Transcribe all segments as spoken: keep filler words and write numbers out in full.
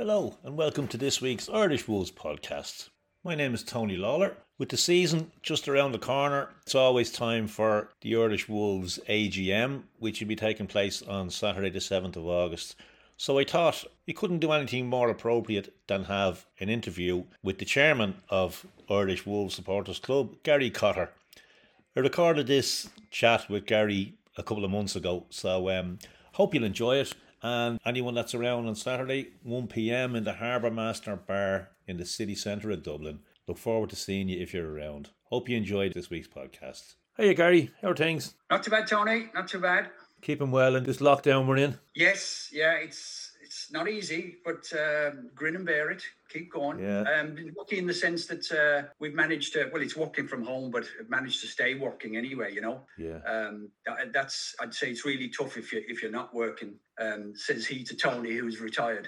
Hello and welcome to this week's Irish Wolves podcast. My name is Tony Lawler. With the season just around the corner, it's always time for the Irish Wolves A G M, which will be taking place on Saturday the seventh of August. So I thought we couldn't do anything more appropriate than have an interview with the chairman of Irish Wolves Supporters Club, Gary Cotter. I recorded this chat with Gary a couple of months ago, so um, hope you'll enjoy it. And anyone that's around on Saturday, one p.m. in the Harbour Master Bar in the city centre of Dublin. Look forward to seeing you if you're around. Hope you enjoyed this week's podcast. Hey Gary, how are things? Not too bad, Tony. Not too bad. Keeping well in this lockdown we're in? Yes, yeah, it's it's not easy, but uh, grin and bear it. Keep going. Yeah. Um, lucky in the sense that uh, we've managed to, well, it's working from home, but managed to stay working anyway, you know. Yeah. Um, that, that's, I'd say it's really tough if, you, if you're not working, um, says he to Tony, who's retired.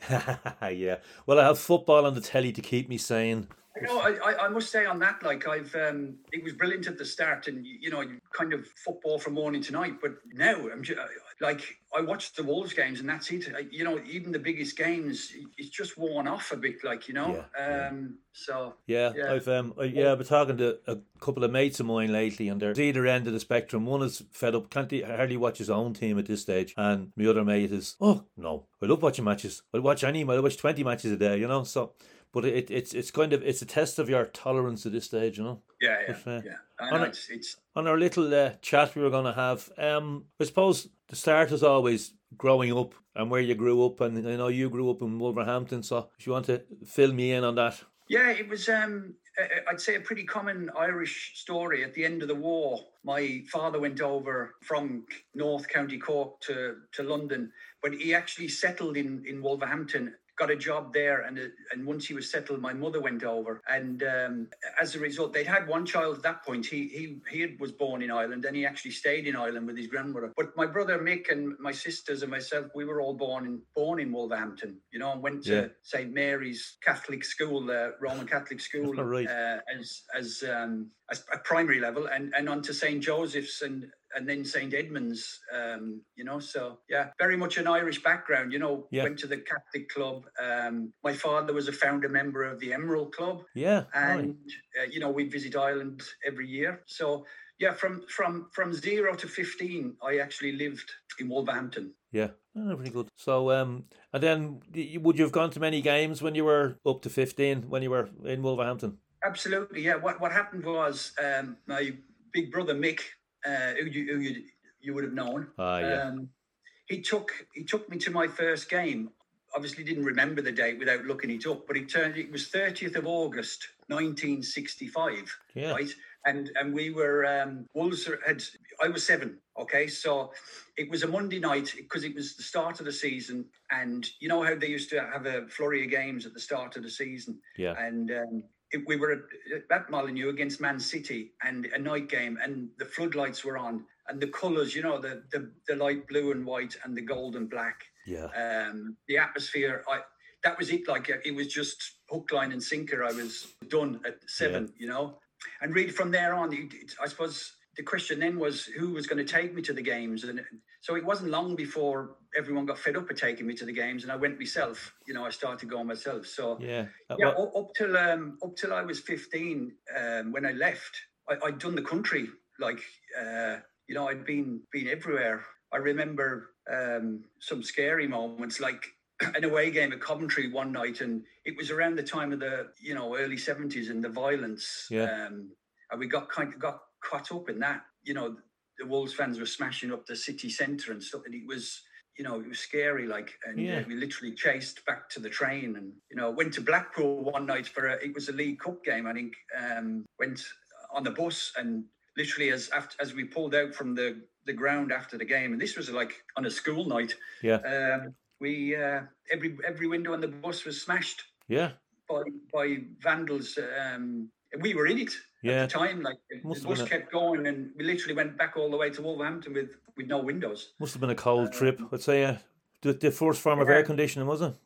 Yeah. Well, I have football on the telly to keep me sane. You know, I, I must say on that, like I've, um, it was brilliant at the start, and you know, kind of football from morning to night. But now I'm just, like, I watch the Wolves games, and that's it. I, you know, even the biggest games, it's just worn off a bit, like you know. Yeah, um, yeah. So yeah, yeah, I've um, I, yeah, I've been talking to a couple of mates of mine lately, and they're either end of the spectrum. One is fed up, can't he, hardly watch his own team at this stage, and my other mate is, oh no, I love watching matches. I watch any, I watch twenty matches a day, you know. So. But it, it's it's kind of it's a test of your tolerance at this stage, you know. Yeah, yeah, but, uh, yeah. I on, know, our, it's, it's... on our little uh, chat we were going to have, um, I suppose the start is always growing up and where you grew up, and I know you grew up in Wolverhampton. So if you want to fill me in on that. Yeah, it was. Um, I'd say a pretty common Irish story. At the end of the war, my father went over from North County Cork to to London, but he actually settled in in Wolverhampton. Got a job there, and and once he was settled, my mother went over, and um, as a result, they'd had one child at that point. He he he was born in Ireland, and he actually stayed in Ireland with his grandmother. But my brother Mick and my sisters and myself, we were all born in born in Wolverhampton, you know, and went to yeah. Saint Mary's Catholic School, uh, Roman Catholic school, right. uh, as as um, as a primary level, and and on to Saint Joseph's and. And then Saint Edmund's, um, you know, so yeah, very much an Irish background, you know, yeah. Went to the Catholic club. Um, my father was a founder member of the Emerald Club. Yeah. And, uh, you know, we visit Ireland every year. So, yeah, from from from zero to fifteen, I actually lived in Wolverhampton. Yeah, oh, pretty good. So, um, and then would you have gone to many games when you were up to fifteen, when you were in Wolverhampton? Absolutely, yeah. What, what happened was um, my big brother, Mick, Uh, who, you, who you, you would have known. Ah, yeah. Um, he took he took me to my first game. Obviously, didn't remember the date without looking it up, but it turned it was thirtieth of August, nineteen sixty-five. Yeah. Right, and and we were um, Wolves had. I was seven. Okay, so it was a Monday night because it was the start of the season, and you know how they used to have a flurry of games at the start of the season. Yeah. And um, we were at, at Molineux against Man City, and a night game, and the floodlights were on, and the colours, you know, the, the the light blue and white and the gold and black. Yeah. Um, the atmosphere, I that was it. Like it was just hook, line, and sinker. I was done at seven, yeah. You know, and really from there on, it, it, I suppose the question then was who was going to take me to the games, and so it wasn't long before everyone got fed up with taking me to the games, and I went myself. You know, I started going myself. So yeah, uh, yeah, well, up till um, up till I was fifteen, um, when I left, I, I'd done the country. Like uh, you know, I'd been been everywhere. I remember um, some scary moments, like an away game at Coventry one night, and it was around the time of the you know early seventies and the violence. Yeah. Um, and we got kind of got caught up in that. You know, the Wolves fans were smashing up the city centre and stuff, and it was. You know, it was scary, like, and yeah. uh, we literally chased back to the train, and you know, went to Blackpool one night for a, it was a League Cup game, I think. Um, went on the bus, and literally as after, as we pulled out from the, the ground after the game, and this was like on a school night. Yeah. Um, we uh, every every window on the bus was smashed. Yeah. By by vandals. Um, and we were in it. Yeah. At the time, like Must the bus a... kept going, and we literally went back all the way to Wolverhampton with, with no windows. Must have been a cold uh, trip. I'd say uh, the, the first form yeah. of air conditioning, was it?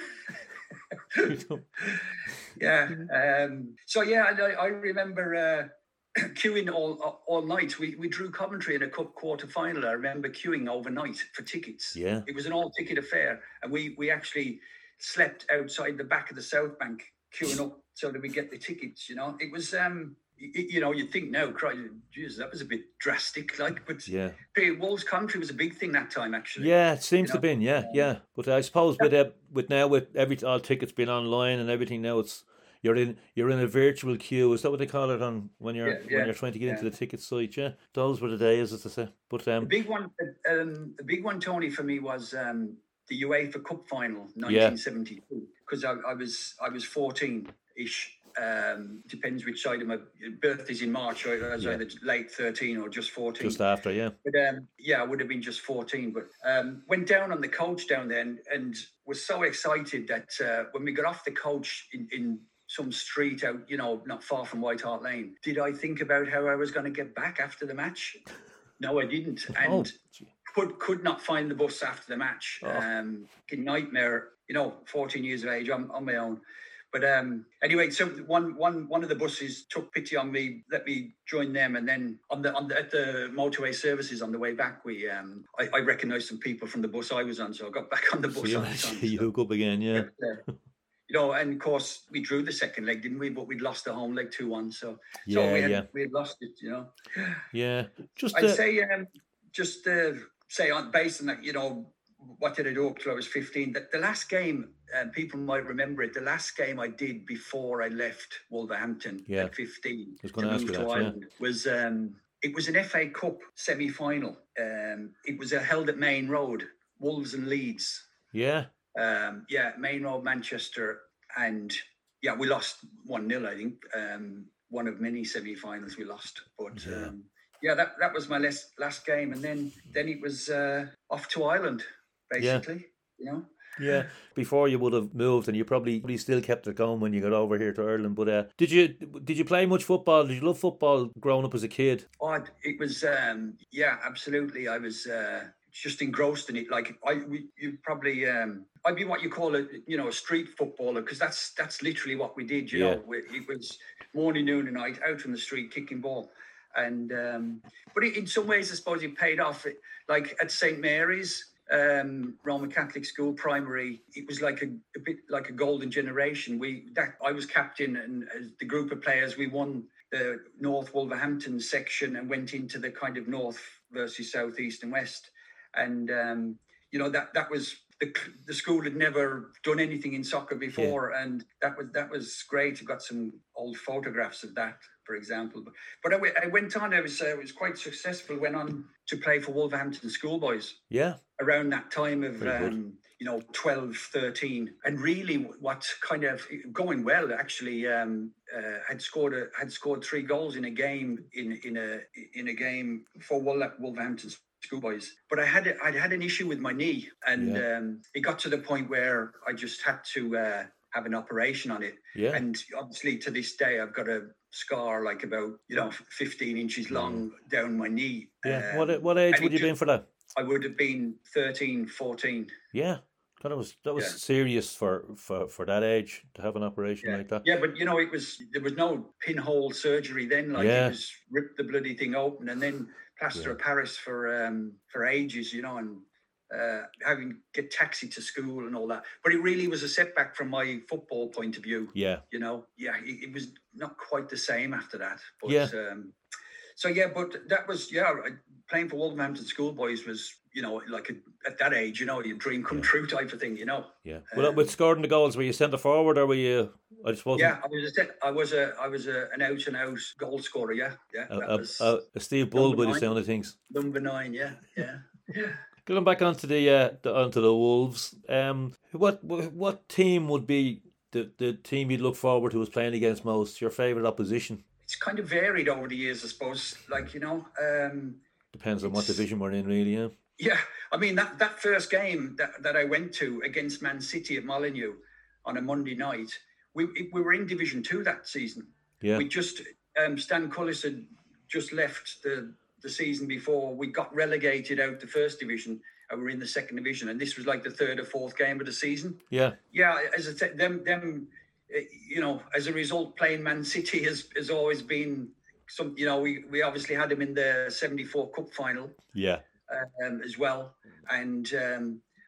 yeah. Um, so yeah, I, I remember uh, queuing all all night. We we drew Coventry in a cup quarter final. I remember queuing overnight for tickets. Yeah. It was an all ticket affair, and we we actually. slept outside the back of the South Bank queuing up so that we get the tickets. You know, it was um, you, you know, you think now, Jesus, that was a bit drastic. Like, but Yeah. Wolves Country was a big thing that time, actually. Yeah, it seems you to know? have been. Yeah, yeah. But I suppose with uh, with now with every all tickets being online and everything now, it's you're in you're in a virtual queue. Is that what they call it on when you're Yeah, yeah, when you're trying to get yeah. into the ticket site? Yeah, those were the days, as I say. But um, The big one, um, the big one, Tony, for me was um, the UEFA Cup final, Yeah. nineteen seventy-two, because I, I was I was fourteen ish. Um, depends which side of my birthday's in March. I was Yeah. either late thirteen or just fourteen. just after, yeah, But um, yeah, I would have been just fourteen. But um, went down on the coach down there and, and was so excited that uh, when we got off the coach in, in some street out, you know, not far from White Hart Lane, did I think about how I was going to get back after the match? No, I didn't. Oh, And gee. could could not find the bus after the match. Oh. Um, fucking nightmare. You know, fourteen years of age, I'm on my own. But um, anyway, so one one one of the buses took pity on me, let me join them, and then on the on the, at the motorway services on the way back, we um, I, I recognised some people from the bus I was on, so I got back on the So bus. you, on the time, you so. hook up again, yeah. But, uh, you know, and of course we drew the second leg, didn't we? But we'd lost the home leg two one, so so Yeah, we had yeah. we had lost it. You know, Yeah, just I'd uh, say um, just uh, say on based on that, you know, what did I do up till I was fifteen? The, the last game, um, people might remember it. The last game I did before I left Wolverhampton Yeah. at fifteen was to gonna ask move you to that, yeah. Ireland was um, it was an F A Cup semi-final. Um, it was uh, held at Main Road, Wolves and Leeds. yeah, Um, yeah, Main Road, Manchester, and yeah, we lost one nil. I think um, one of many semi-finals we lost, but. Yeah. Um, yeah, that, that was my last last game, and then then it was uh, off to Ireland, basically. You know. yeah. Before you would have moved, and you probably, probably still kept it going when you got over here to Ireland. But uh, did you did you play much football? Did you love football growing up as a kid? Oh, it was um, yeah, absolutely. I was uh, just engrossed in it. Like I, we, you probably, um, I'd be what you call a, you know, a street footballer, because that's that's literally what we did. You Yeah. know, We- it was morning, noon, and night out on the street kicking ball. And um, but it, in some ways, I suppose it paid off. It, like at Saint Mary's um, Roman Catholic school, primary, it was like a, a bit like a golden generation. We that I was captain, and as the group of players, we won the North Wolverhampton section and went into the kind of North versus South, East, and West. And um, you know that that was. The, the school had never done anything in soccer before, yeah. and that was that was great. I've got some old photographs of that, for example. But, but I, w- I went on. I was uh, was quite successful. Went on to play for Wolverhampton schoolboys. Yeah. Around that time of Very um, you know twelve, thirteen, and really what kind of going well actually. Um, uh, had scored a, had scored three goals in a game in in a in a game for Wolverhampton schoolboys, but I had I had an issue with my knee, and Yeah. um, it got to the point where I just had to uh, have an operation on it. Yeah. And obviously, to this day, I've got a scar like about you know fifteen inches long down my knee. Yeah. Um, what what age and would it you been for that? I would have been thirteen, fourteen. Yeah. God, that was that was Yeah. serious for, for, for that age to have an operation Yeah. like that. Yeah, but you know, it was there was no pinhole surgery then. Like Yeah. it was rip the bloody thing open and then plaster Yeah. of Paris for um for ages, you know, and uh having to get taxi to school and all that. But it really was a setback from my football point of view. Yeah. You know, yeah, it, it was not quite the same after that. But Yeah. um so yeah, but that was yeah, I- playing for Wolverhampton schoolboys was, you know, like a, at that age, you know, your dream come Yeah. true type of thing, you know. Yeah. Well, Um, with scoring the goals, were you centre forward or were you? I suppose. Yeah, I was a, I was a, I was a, an out and out goal scorer. Yeah, yeah. A, That a, was a, a Steve Bull number by the nine. sound of things. number nine. Yeah, yeah, yeah. Going back onto the uh, the, onto the Wolves. Um, what what team would be the, the team you'd look forward to as playing against most? Your favourite opposition? It's kind of varied over the years, I suppose. Like you know, um, Depends on what It's- division we're in, really. Yeah. yeah. I mean that that first game that, that I went to against Man City at Molineux on a Monday night, we we were in Division Two that season. Yeah. We just um, Stan Cullis had just left the the season before. We got relegated out the first division, and we're in the second division. And this was like the third or fourth game of the season. Yeah. Yeah, as I said, them them, uh, you know, as a result, playing Man City has has always been some. You know, we we obviously had them in the seventy-four Cup final Yeah. um, as well, and um,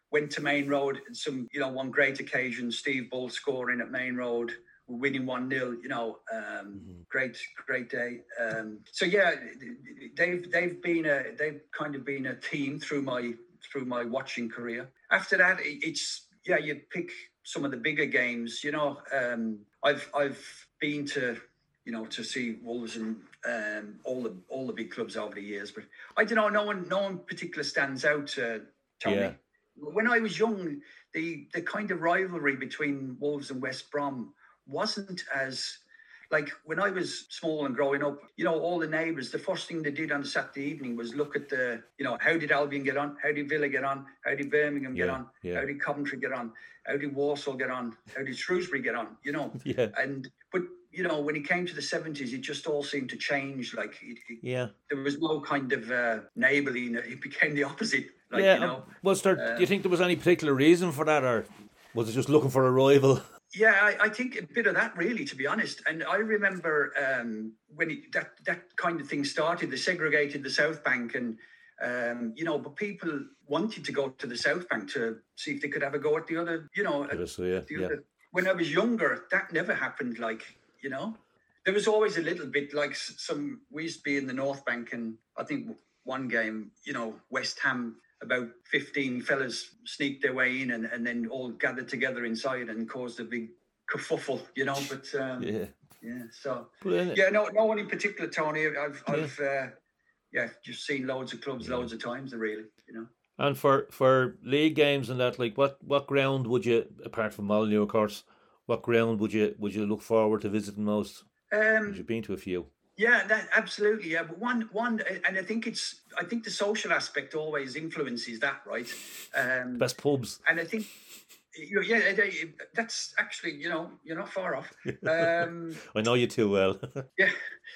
went to Main Road. Some, you know, one great occasion, Steve Bull scoring at Main Road, winning one nil, you know, um, mm-hmm. great, great day. Um, so yeah, they've they've been a they've kind of been a team through my through my watching career. After that, it's yeah, you pick some of the bigger games. You know, um, I've I've been to you know to see Wolves and um, all the all the big clubs over the years, but I don't know. No one no one particular stands out. Uh, Tony. Yeah. When I was young, the the kind of rivalry between Wolves and West Brom wasn't as, like, when I was small and growing up, you know, all the neighbours, the first thing they did on a Saturday evening was look at the, you know, how did Albion get on? How did Villa get on? How did Birmingham get yeah, on? Yeah. How did Coventry get on? How did Walsall get on? How did Shrewsbury get on? You know? Yeah. And, but, you know, when it came to the seventies, it just all seemed to change. Like, it, it, yeah. there was no kind of uh, neighbourly, it became the opposite. Like, yeah. You know, was there, um, do you think there was any particular reason for that, or was it just looking for a rival? Yeah, I, I think a bit of that, really, to be honest. And I remember um, when it, that that kind of thing started, they segregated the South Bank, and um, you know, but people wanted to go to the South Bank to see if they could have a go at the other. You know, at so, yeah, the yeah. other. When I was younger, that never happened. Like, you know, there was always a little bit like some. We used to be in the North Bank, and I think one game, you know, West Ham, about fifteen fellas sneaked their way in and, and then all gathered together inside and caused a big kerfuffle, you know. But um, yeah, yeah. So Brilliant. yeah, no, no one in particular, Tony. I've, yeah. I've, uh, yeah, just seen loads of clubs, yeah. loads of times, really, you know. And for for league games and that, like, what, what ground would you, apart from Molyneux, of course, what ground would you would you look forward to visiting most? Um, you've been to a few. Yeah, that, absolutely. Yeah, but one, one, and I think it's, I think the social aspect always influences that, right? Um, Best pubs. And I think, yeah, that's actually, you know, you're not far off. Um, I know you too well. yeah,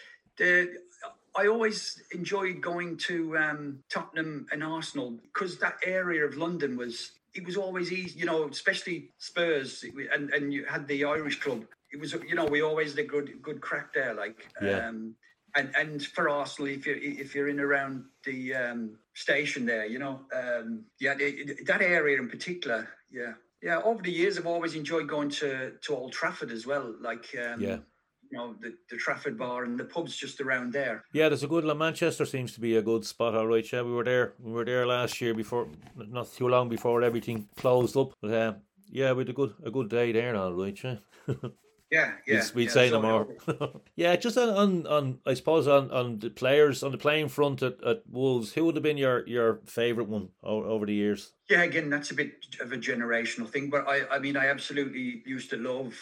the, I always enjoyed going to um, Tottenham and Arsenal because that area of London was, it was always easy, you know, especially Spurs, and and you had the Irish club. It was, you know, we always did good, good crack there, like, yeah. um, and and for Arsenal, if you're if you're in around the um, station there, you know, um, yeah, that area in particular, yeah, yeah. Over the years, I've always enjoyed going to, to Old Trafford as well, like, um, yeah. you know, the, the Trafford bar and the pubs just around there. Yeah, there's a good. Manchester seems to be a good spot, all right. Yeah, we were there. We were there last year before, not too long before everything closed up. But uh, yeah, we had a good a good day there, all right. Yeah. Yeah, yeah. We'd, we'd yeah, say so no more. yeah, just on, on, on, I suppose, on, on the players, on the playing front at, at Wolves, who would have been your, your favourite one over, over the years? Yeah, again, that's a bit of a generational thing. But I, I mean, I absolutely used to love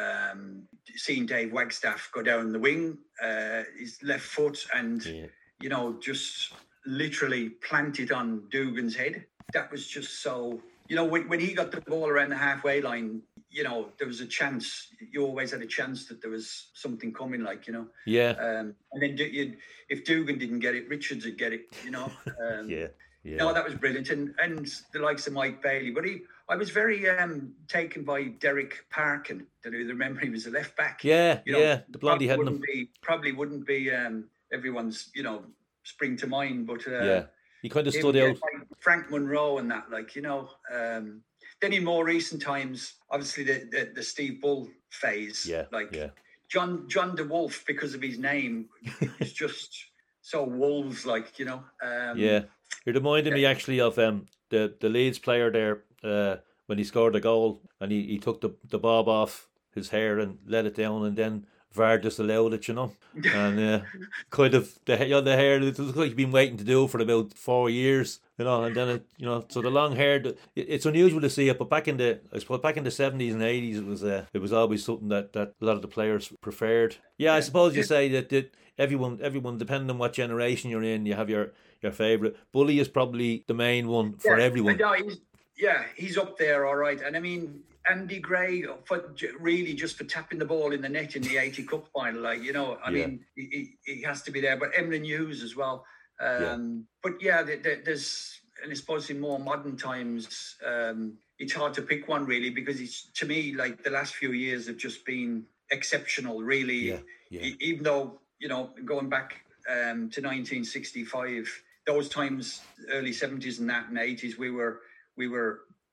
um, seeing Dave Wagstaff go down the wing, uh, his left foot, and, yeah. you know, just literally plant it on Dugan's head. That was just so, you know, when, when he got the ball around the halfway line, you know, there was a chance. You always had a chance that there was something coming, like, you know. Yeah. Um, and then you'd, if Dugan didn't get it, Richards would get it, you know. Um, yeah. Yeah. No, that was brilliant. And and the likes of Mike Bailey. But he, I was very um, taken by Derek Parkin. Don't you remember? He was a left back. Yeah, you know, yeah. The blondie head. Wouldn't be, probably wouldn't be um, everyone's, you know, spring to mind. But uh, yeah, he kind of him, stood yeah, out. like Frank Monroe and that, like, you know. Um, Then in more recent times, obviously the, the, the Steve Bull phase, yeah, like yeah. John John de Wolf, because of his name, is just so Wolves, like, you know. Um, yeah, you're reminding yeah. me actually of um the, the Leeds player there uh, when he scored a goal and he, he took the, the bob off his hair and let it down, and then V A R just allowed it, you know, and uh, kind of the you know, the hair, it looks like you've been waiting to do for about four years, you know, and then it, you know, so the long hair, it, it's unusual to see it, but back in the, I suppose back in the seventies and eighties, it was uh, it was always something that, that a lot of the players preferred. Yeah, I suppose you say that, that everyone, everyone, depending on what generation you're in, you have your, your favourite. Bully is probably the main one for yeah, everyone. No, he's, yeah, he's up there, all right, and I mean, Andy Gray, for really just for tapping the ball in the net in the eighty Cup final, like, you know, I yeah. mean, he, he has to be there. But Emlyn Hughes as well. Um, yeah. But yeah, there, there's, and I suppose in more modern times, um, it's hard to pick one really, because it's, to me, like the last few years have just been exceptional, really. Yeah. Yeah. Even though, you know, going back um, to nineteen sixty-five, those times, early seventies and that and eighties, we were we were.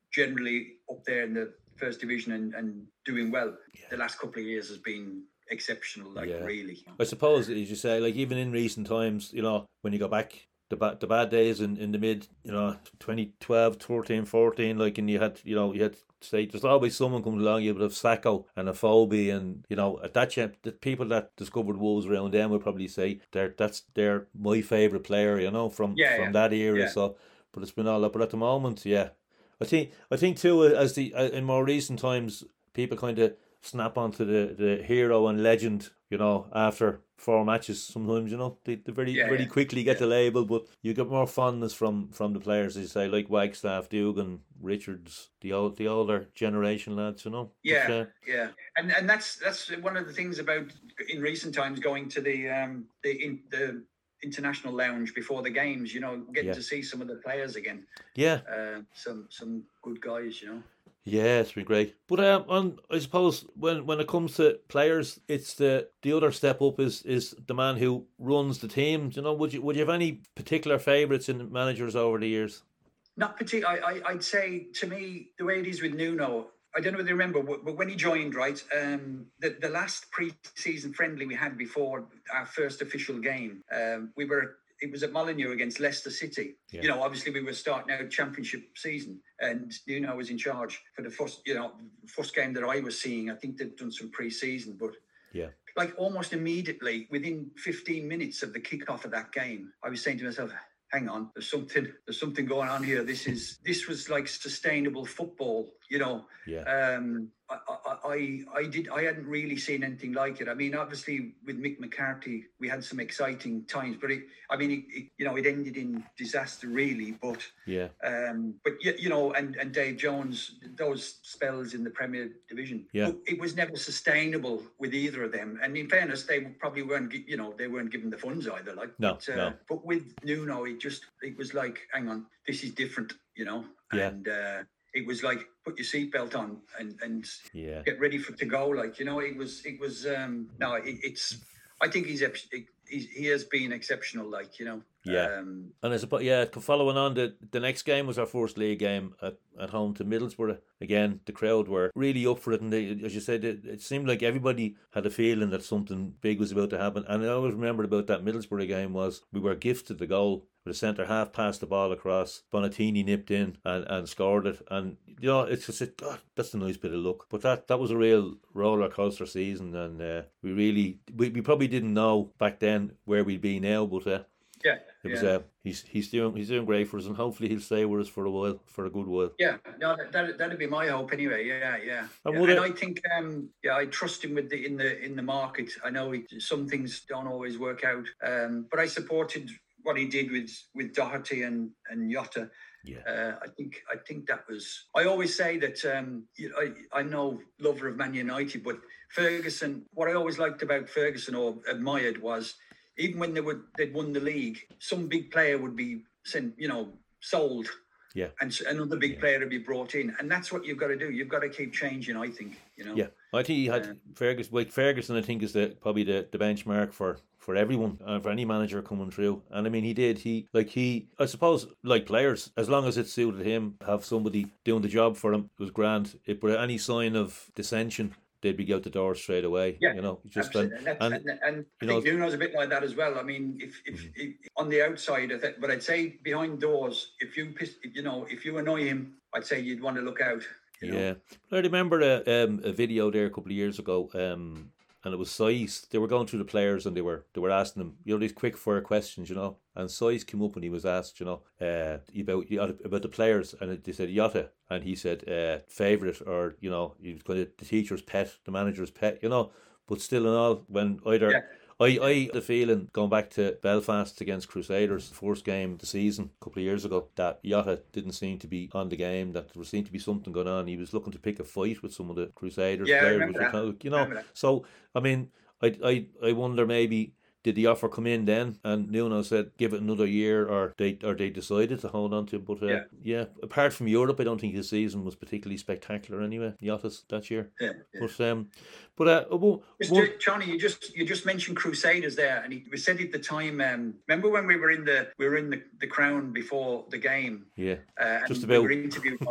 generally up there in the first division and, and doing well. Yeah. The last couple of years has been exceptional, like yeah. really. I suppose, as you say, like even in recent times, you know, when you go back the bad the bad days in, in the mid, you know, twenty twelve, thirteen, fourteen, like, and you had, you know, you had say there's always someone comes along, you would have Sacco and a Phoebe, and you know at that champ, the people that discovered Wolves around them would probably say they're that's they're my favourite player, you know, from yeah, from yeah. that era. Yeah. So, but it's been all up. But at the moment, yeah, I think I think too as the in more recent times, people kind of snap onto the, the hero and legend, you know, after four matches. Sometimes, you know, they, they very yeah, very yeah. quickly get yeah. the label, but you get more fondness from from the players, as you say, like Wagstaff, Dugan, Richards, the old the older generation lads, you know. Yeah, but, uh, yeah, and and that's that's one of the things about in recent times going to the um the in the international lounge before the games, you know, getting yeah. to see some of the players again. Yeah, uh, some some good guys, you know. Yeah, it's been great. But um, on, I suppose when, when it comes to players, it's the the other step up is is the man who runs the team. You know, would you would you have any particular favourites in managers over the years? Not particularly. I, I I'd say to me the way it is with Nuno. I don't know whether you remember, but when he joined, right, um, the the last pre-season friendly we had before our first official game, um, we were. It was at Molineux against Leicester City. Yeah. You know, obviously we were starting out championship season, and Nuno was in charge for the first, you know, first game that I was seeing. I think they'd done some pre-season, but yeah, like almost immediately within fifteen minutes of the kickoff of that game, I was saying to myself, hang on, there's something, there's something going on here. This is, this was like sustainable football, you know. Yeah. Um, I, I, I, I did, I hadn't really seen anything like it. I mean, obviously with Mick McCarthy, we had some exciting times, but it, I mean, it, it, you know, it ended in disaster really. But yeah, um, but you know, and and Dave Jones, those spells in the Premier Division, yeah, it was never sustainable with either of them. And in fairness, they probably weren't, you know, they weren't given the funds either. Like, no, but, uh, no. But with Nuno, it just, it was like, hang on, this is different, you know, yeah. and. Uh, It was like put your seatbelt on and, and yeah. get ready for to go. Like, you know, it was it was um, no, it, it's. I think he's, he's he has been exceptional. Like, you know. Yeah. Um, and I suppose yeah, following on the the next game was our first league game at, at home to Middlesbrough. Again, the crowd were really up for it, and they, as you said, it, it seemed like everybody had a feeling that something big was about to happen. And I always remembered about that Middlesbrough game was we were gifted the goal. The centre half passed the ball across. Bonatini nipped in and, and scored it. And, you know, it's just, it, God, that's a nice bit of luck. But that, that was a real roller coaster season. And uh, we really, we, we probably didn't know back then where we'd be now. But uh, yeah, it was, yeah. Uh, he's he's doing he's doing great for us. And hopefully he'll stay with us for a while, for a good while. Yeah, no, that, that, that'd be my hope anyway. Yeah, yeah. And, yeah. and it, I think, um, yeah, I trust him with the in the in the market. I know he, some things don't always work out. Um, but I supported what he did with with Doherty and and Jota. Yeah, uh, I think I think that was. I always say that um, you know, I I'm no lover of Man United, but Ferguson. What I always liked about Ferguson or admired was even when they would they'd won the league, some big player would be sent, you know, sold. Yeah, and another big yeah. player to be brought in, and that's what you've got to do. You've got to keep changing. I think, you know. Yeah, I think he had uh, Ferguson. Like Ferguson, I think is the probably the, the benchmark for. for everyone, uh, for any manager coming through. And I mean, he did, he, like he, I suppose, like players, as long as it suited him, have somebody doing the job for him, it was grand. It, but any sign of dissension, they'd be out the door straight away. Yeah, you know, just and, and, and, and I think know, Nuno's a bit like that as well. I mean, if, if, mm-hmm. if on the outside, I think, but I'd say behind doors, if you, you know, if you annoy him, I'd say you'd want to look out. You yeah, know? I remember a, um, a video there a couple of years ago. Um, And it was Saiz. They were going through the players and they were they were asking them, you know, these quick fire questions, you know. And Saiz came up and he was asked, you know, uh, about about the players, and they said Jota, and he said uh, favourite, or you know, he was going to the teacher's pet, the manager's pet, you know. But still and all, when either. Yeah. I, I had a feeling, going back to Belfast against Crusaders, first game of the season a couple of years ago, that Jota didn't seem to be on the game, that there seemed to be something going on. He was looking to pick a fight with some of the Crusaders yeah, players. I remember that. You know, so, I mean, I, I, I wonder maybe, did the offer come in then and Nuno said give it another year, or they or they decided to hold on to him? But uh, yeah. yeah, apart from Europe, I don't think his season was particularly spectacular anyway, Jota's that year. Yeah, yeah. But um, but uh, well, well, Johnny, you just you just mentioned Crusaders there, and he, we said at the time. Um, remember when we were in the we were in the, the Crown before the game? Yeah, uh, just and about. We were interviewed by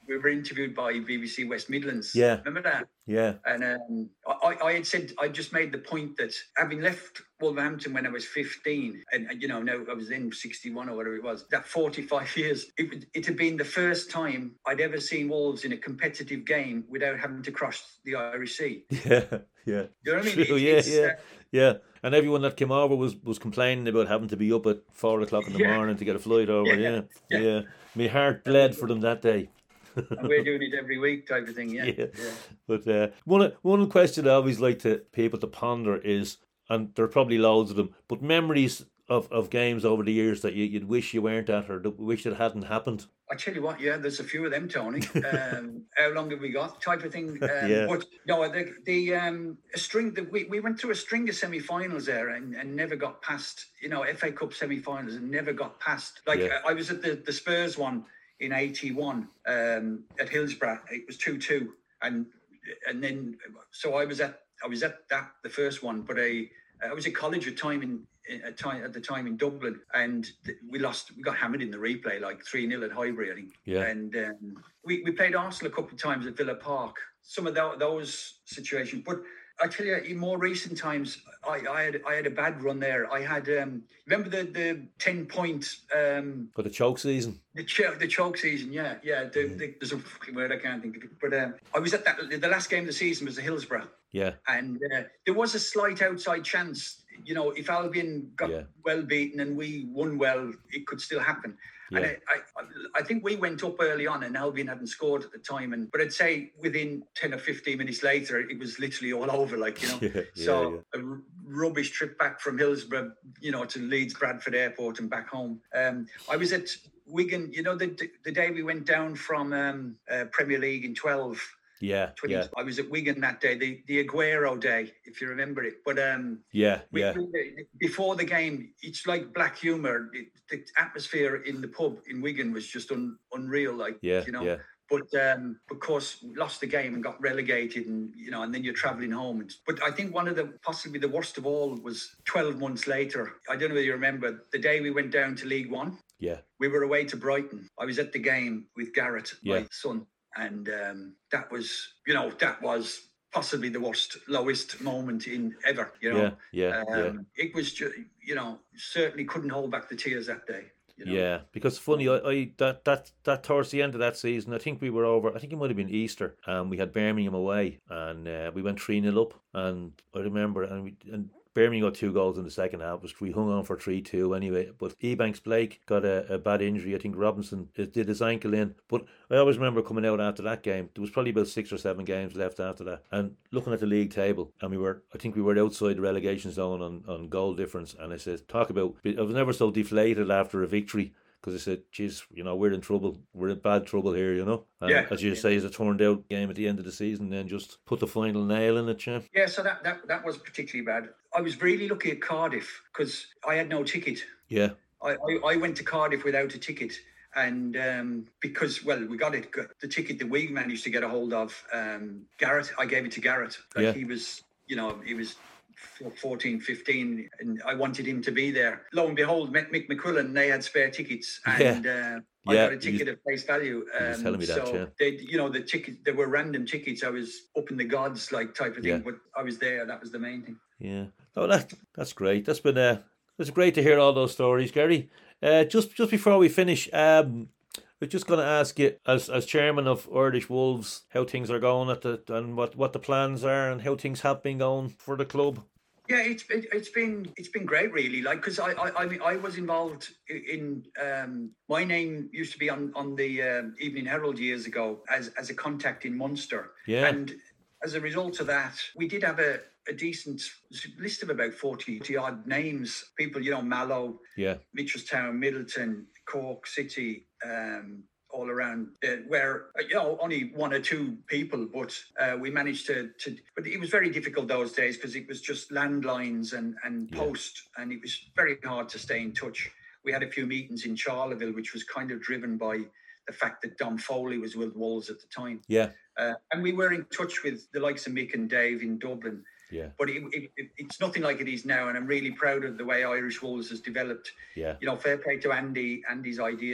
we were interviewed by B B C West Midlands. Yeah. Remember that? Yeah. And um, I, I had said, I just made the point that having left Wolverhampton when I was fifteen, and, and you know, now I was in sixty-one or whatever it was, that forty-five years, it, it had been the first time I'd ever seen Wolves in a competitive game without having to cross the Irish Sea. Yeah, yeah. You know what I mean? True, It- yeah, it's, yeah, uh, yeah. And everyone that came over was, was complaining about having to be up at four o'clock in the Yeah. morning to get a flight over. Yeah, Yeah, yeah. yeah. My heart bled for them that day. And we're doing it every week type of thing, yeah. Yeah. yeah. But uh, one one question I always like to people to ponder is, and there are probably loads of them, but memories of, of games over the years that you, you'd wish you weren't at or that wish it hadn't happened. I tell you what, yeah, there's a few of them, Tony. Um, how long have we got? Type of thing. Um, Yeah. But no, the the um, a string that we, we went through a string of semi-finals there and, and never got past. You know, F A Cup semi-finals and never got past. Like Yeah. I, I was at the, the Spurs one in eighty-one um, at Hillsborough. It was two two, and and then so I was at I was at that the first one, but I I was at college at time in. At, time, at the time in Dublin, and th- we lost. We got hammered in the replay, like three nil at Highbury, I think. Yeah. And um, we we played Arsenal a couple of times at Villa Park. Some of tho- those situations, but I tell you, in more recent times, I, I had I had a bad run there. I had um, remember the the ten point um, For the choke season. the ch- the choke season. Yeah, yeah. The, the, there's a fucking word I can't think of it, but um, I was at that. The last game of the season was the Hillsborough. Yeah. And uh, there was a slight outside chance, you know, if Albion got Yeah. well beaten and we won well, it could still happen. Yeah. And I, I, I think we went up early on and Albion hadn't scored at the time. And but I'd say within ten or fifteen minutes later, it was literally all over, like, you know. Yeah, yeah, so yeah. a r- rubbish trip back from Hillsborough, you know, to Leeds Bradford Airport and back home. Um, I was at Wigan, you know, the the day we went down from um, uh, Premier League in twelve. Yeah. twenty, Yeah. I was at Wigan that day, the, the Aguero day, if you remember it. But um, Yeah. we, Yeah. we- before the game, it's like black humour. It, the atmosphere in the pub in Wigan was just un, unreal, like, Yeah. you know. Yeah. But um, of course, we lost the game and got relegated, and you know, and then you're travelling home. It's- But I think one of the possibly the worst of all was twelve months later. I don't know whether you remember the day we went down to League One. Yeah. We were away to Brighton. I was at the game with Garrett, Yeah. my son, and um, that was, you know, that was possibly the worst, lowest moment in ever. You know, Yeah. Yeah. yeah. um, it was just, you know, certainly couldn't hold back the tears that day. You know? Yeah, because funny, I, I that that that towards the end of that season, I think we were over. I think it might have been Easter, and we had Birmingham away, and uh, we went three nil up. And I remember, and we and Birmingham got two goals in the second half. Was we hung on for three two anyway. But Ebanks Blake got a, a bad injury. I think Robinson did his ankle in. But I always remember coming out after that game. There was probably about six or seven games left after that, and looking at the league table, and we were, I think we were outside the relegation zone on, on goal difference. And I said, talk about, I was never so deflated after a victory. Because I said, geez, you know, we're in trouble. We're in bad trouble here, you know. And Yeah. as you say, it's a turned out game at the end of the season, then just put the final nail in it, champ. Yeah, so that, that, that was particularly bad. I was really lucky at Cardiff because I had no ticket. Yeah, I, I, I went to Cardiff without a ticket. And um, because, well, we got it, the ticket that we managed to get a hold of, um, Garrett, I gave it to Garrett. Like Yeah. he was, you know, he was fourteen, fifteen, and I wanted him to be there. Lo and behold, Mick Mick McQuillan, they had spare tickets, and uh, I Yeah, got a ticket at face value. you was Um, telling me that, so yeah. they, you know, the tickets, they were random tickets. I was up in the gods, like type of thing, Yeah. but I was there. That was the main thing. yeah. Oh, that that's great. That's been uh, it's great to hear all those stories, Gary. Uh, just just before we finish, um, we're just going to ask you, as as chairman of Irish Wolves, how things are going at the and what, what the plans are and how things have been going for the club. Yeah, it's it, it's been it's been great, really. Like, because I, I I mean I was involved in um, my name used to be on on the um, Evening Herald years ago as as a contact in Munster. Yeah. And as a result of that, we did have a, a decent list of about forty odd names. People, you know, Mallow, Yeah, Mitchelstown, Middleton, Cork City, um, all around uh, where, uh, you know, only one or two people, but uh, we managed to, to, but it was very difficult those days because it was just landlines and, and Yeah. post, and it was very hard to stay in touch. We had a few meetings in Charleville, which was kind of driven by the fact that Dom Foley was with Wolves at the time. yeah, Uh, and we were in touch with the likes of Mick and Dave in Dublin. yeah, But it, it, it, it's nothing like it is now, and I'm really proud of the way Irish Wolves has developed. yeah, You know, fair play to Andy, Andy's idea.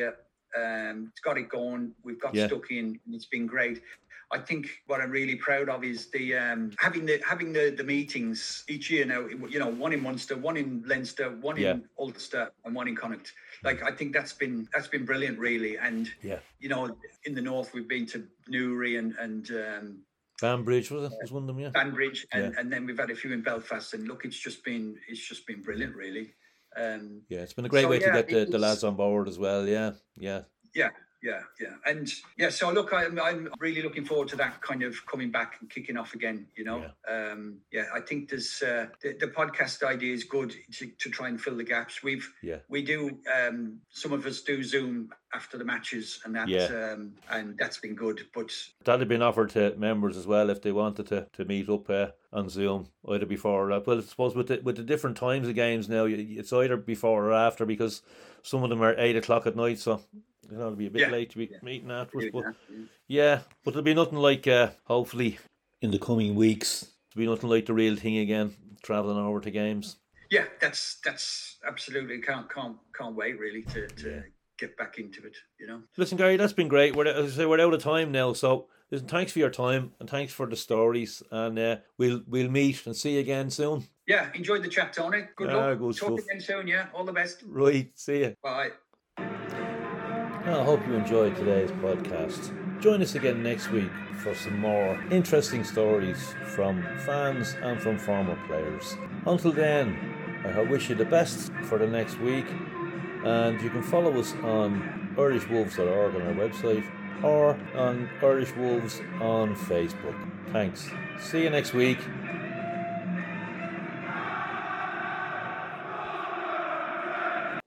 Um, it's got it going. We've got Yeah. stuck in, and it's been great. I think what I'm really proud of is the um, having the having the, the meetings each year now. You know, one in Munster, one in Leinster, one Yeah. in Ulster, and one in Connacht. Like I think that's been that's been brilliant, really. And Yeah. you know, in the north we've been to Newry and and um, Banbridge was it? Was one of them, yeah. Banbridge, and, Yeah. and then we've had a few in Belfast. And look, it's just been it's just been brilliant, really. Um, Yeah, it's been a great So, way to yeah, get the, the it's- lads on board as well. Yeah, yeah. Yeah, yeah, yeah, and yeah. So look, I'm I'm really looking forward to that kind of coming back and kicking off again. You know, yeah. Um, yeah. I think there's uh, the, the podcast idea is good to, to try and fill the gaps. We've Yeah. we do um, some of us do Zoom after the matches, and that Yeah. um, and that's been good. But That had been offered to members as well if they wanted to, to meet up uh, on Zoom either before or after. Well, I suppose with the with the different times of games now, you- it's either before or after because some of them are eight o'clock at night, so you know it'll be a bit Yeah. late to be meeting afterwards. But yeah, yeah, but there'll be nothing like uh, hopefully in the coming weeks. There'll be nothing like the real thing again. Traveling over to games. yeah, that's that's absolutely can't can't can't wait really to to. Yeah. Get back into it, you know. Listen, Gary, that's been great. We're as I say, we're out of time now. So, listen, thanks for your time and thanks for the stories. And uh, we'll we'll meet and see you again soon. Yeah, enjoyed the chat, Tony. Good Ah, luck. good Talk stuff. again soon. Yeah, all the best. Right, see you. Bye. I hope you enjoyed today's podcast. Join us again next week for some more interesting stories from fans and from former players. Until then, I wish you the best for the next week. And you can follow us on irish wolves dot org on our website or on Irish Wolves on Facebook. Thanks. See you next week.